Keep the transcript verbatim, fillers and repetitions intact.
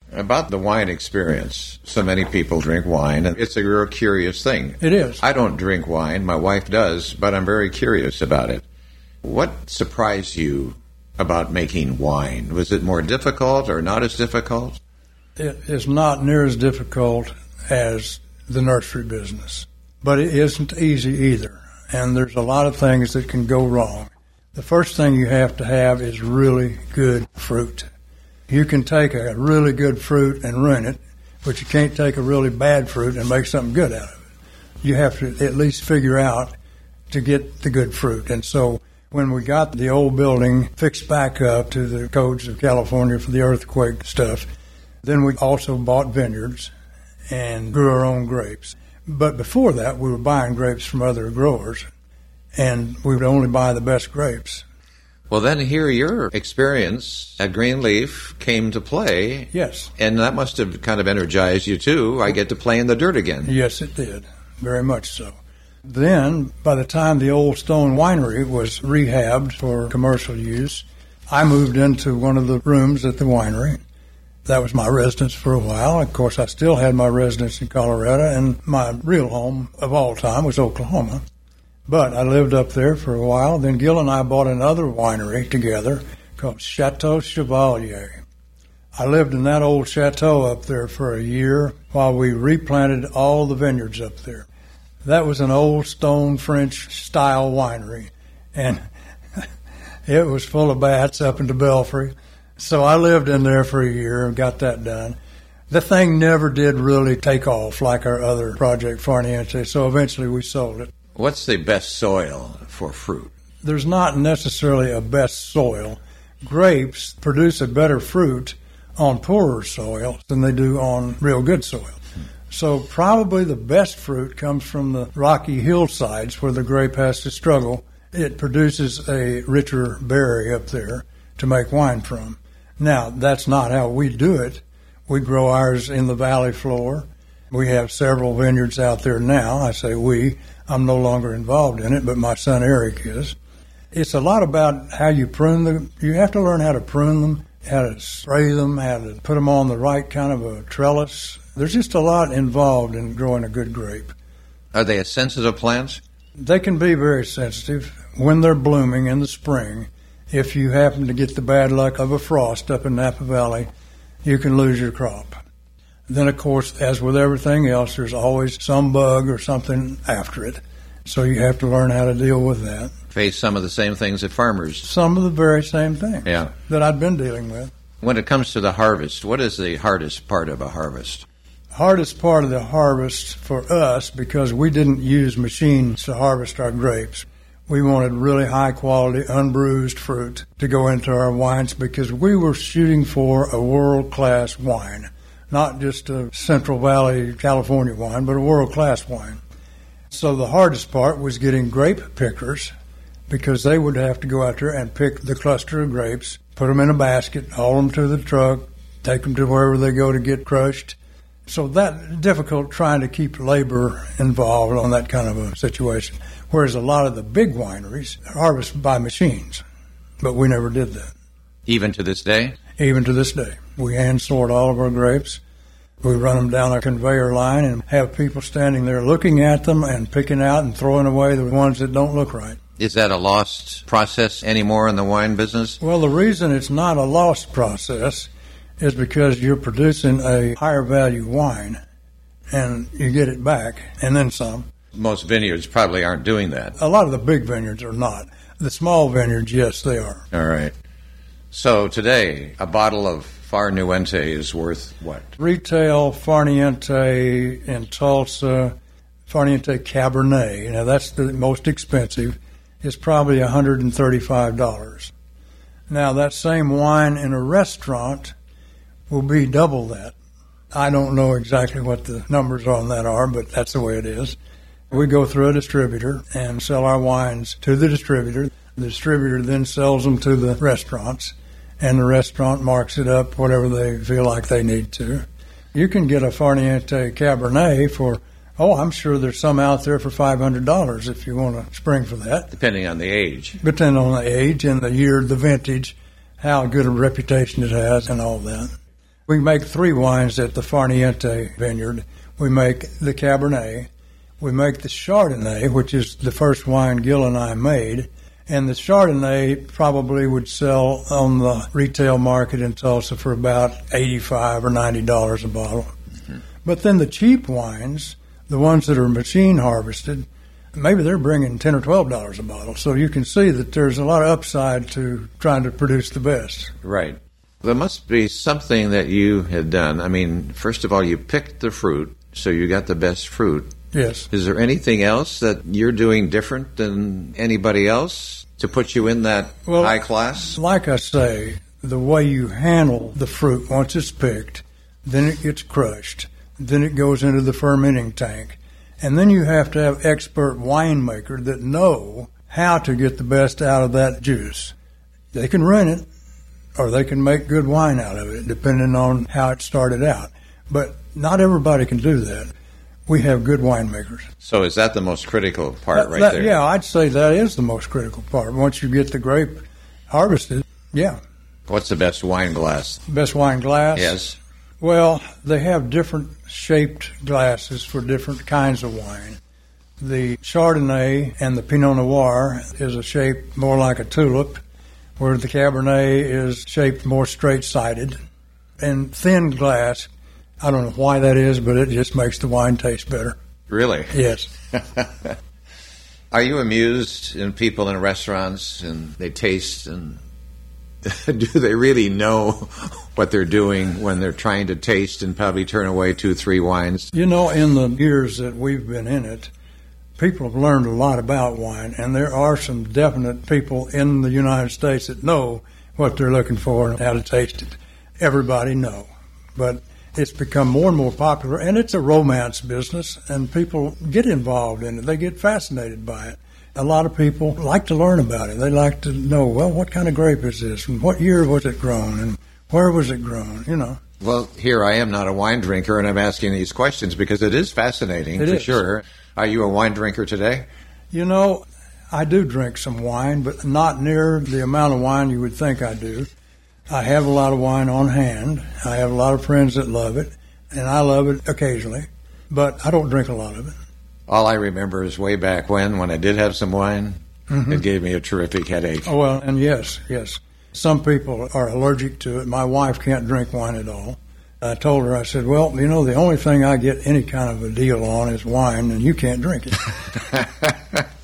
About the wine experience, so many people drink wine, and it's a real curious thing. It is. I don't drink wine. My wife does, but I'm very curious about it. What surprised you about making wine? Was it more difficult or not as difficult? It is not near as difficult as the nursery business, but it isn't easy either, and there's a lot of things that can go wrong. The first thing you have to have is really good fruit. You can take a really good fruit and ruin it, but you can't take a really bad fruit and make something good out of it. You have to at least figure out to get the good fruit. And so when we got the old building fixed back up to the codes of California for the earthquake stuff, then we also bought vineyards and grew our own grapes. But before that, we were buying grapes from other growers, and we would only buy the best grapes. Well, then here your experience at Greenleaf came to play. Yes. And that must have kind of energized you, too. I get to play in the dirt again. Yes, it did. Very much so. Then, by the time the old stone winery was rehabbed for commercial use, I moved into one of the rooms at the winery. That was my residence for a while. Of course, I still had my residence in Colorado, and my real home of all time was Oklahoma. But I lived up there for a while. Then Gil and I bought another winery together called Chateau Chevalier. I lived in that old chateau up there for a year while we replanted all the vineyards up there. That was an old stone French-style winery, and it was full of bats up in the belfry. So I lived in there for a year and got that done. The thing never did really take off like our other project, Farniente, so eventually we sold it. What's the best soil for fruit? There's not necessarily a best soil. Grapes produce a better fruit on poorer soil than they do on real good soil. Hmm. So probably the best fruit comes from the rocky hillsides where the grape has to struggle. It produces a richer berry up there to make wine from. Now, that's not how we do it. We grow ours in the valley floor. We have several vineyards out there now. I say we. I'm no longer involved in it, but my son Eric is. It's a lot about how you prune them. You have to learn how to prune them, how to spray them, how to put them on the right kind of a trellis. There's just a lot involved in growing a good grape. Are they a sensitive plants? They can be very sensitive when they're blooming in the spring. If you happen to get the bad luck of a frost up in Napa Valley, you can lose your crop. Then, of course, as with everything else, there's always some bug or something after it. So you have to learn how to deal with that. Face some of the same things that farmers... Some of the very same things yeah. that I've been dealing with. When it comes to the harvest, what is the hardest part of a harvest? Hardest part of the harvest for us, because we didn't use machines to harvest our grapes. We wanted really high-quality, unbruised fruit to go into our wines because we were shooting for a world-class wine. Not just a Central Valley, California wine, but a world-class wine. So the hardest part was getting grape pickers because they would have to go out there and pick the cluster of grapes, put them in a basket, haul them to the truck, take them to wherever they go to get crushed. So that's difficult trying to keep labor involved on that kind of a situation. Whereas a lot of the big wineries harvest by machines, but we never did that. Even to this day? Even to this day. We hand sort all of our grapes. We run them down a conveyor line and have people standing there looking at them and picking out and throwing away the ones that don't look right. Is that a lost process anymore in the wine business? Well, the reason it's not a lost process is because you're producing a higher value wine and you get it back and then some. Most vineyards probably aren't doing that. A lot of the big vineyards are not. The small vineyards, yes, they are. All right. So today, a bottle of Farniente is worth what? Retail Farniente in Tulsa, Farniente Cabernet, now that's the most expensive, is probably one hundred thirty-five dollars. Now that same wine in a restaurant will be double that. I don't know exactly what the numbers on that are, but that's the way it is. We go through a distributor and sell our wines to the distributor. The distributor then sells them to the restaurants, and the restaurant marks it up whatever they feel like they need to. You can get a Farniente Cabernet for, oh, I'm sure there's some out there for five hundred dollars if you want to spring for that. Depending on the age. Depending on the age and the year, the vintage, how good a reputation it has and all that. We make three wines at the Farniente vineyard. We make the Cabernet, we make the Chardonnay, which is the first wine Gil and I made, and the Chardonnay probably would sell on the retail market in Tulsa for about eighty-five dollars or ninety dollars a bottle. Mm-hmm. But then the cheap wines, the ones that are machine harvested, maybe they're bringing ten dollars or twelve dollars a bottle. So you can see that there's a lot of upside to trying to produce the best. Right. There must be something that you had done. I mean, first of all, you picked the fruit, so you got the best fruit. Yes. Is there anything else that you're doing different than anybody else to put you in that well, high class? Like I say, the way you handle the fruit once it's picked, then it gets crushed, then it goes into the fermenting tank, and then you have to have expert winemakers that know how to get the best out of that juice. They can run it, or they can make good wine out of it, depending on how it started out. But not everybody can do that. We have good winemakers. So is that the most critical part that, right that, there? Yeah, I'd say that is the most critical part. Once you get the grape harvested, yeah. What's the best wine glass? Best wine glass? Yes. Well, they have different shaped glasses for different kinds of wine. The Chardonnay and the Pinot Noir is a shape more like a tulip, where the Cabernet is shaped more straight-sided. And thin glass, I don't know why that is, but it just makes the wine taste better. Really? Yes. Are you amused in people in restaurants and they taste and do they really know what they're doing when they're trying to taste and probably turn away two, three wines? You know, in the years that we've been in it, people have learned a lot about wine, and there are some definite people in the United States that know what they're looking for and how to taste it. Everybody know. But it's become more and more popular, and it's a romance business, and people get involved in it. They get fascinated by it. A lot of people like to learn about it. They like to know, well, what kind of grape is this, and what year was it grown, and where was it grown, you know. Well, here I am not a wine drinker, and I'm asking these questions because it is fascinating, it for is. sure. Are you a wine drinker today? You know, I do drink some wine, but not near the amount of wine you would think I do. I have a lot of wine on hand. I have a lot of friends that love it, and I love it occasionally, but I don't drink a lot of it. All I remember is way back when, when I did have some wine, mm-hmm. it gave me a terrific headache. Oh, well, and yes, yes. Some people are allergic to it. My wife can't drink wine at all. I told her, I said, well, you know, the only thing I get any kind of a deal on is wine, and you can't drink it.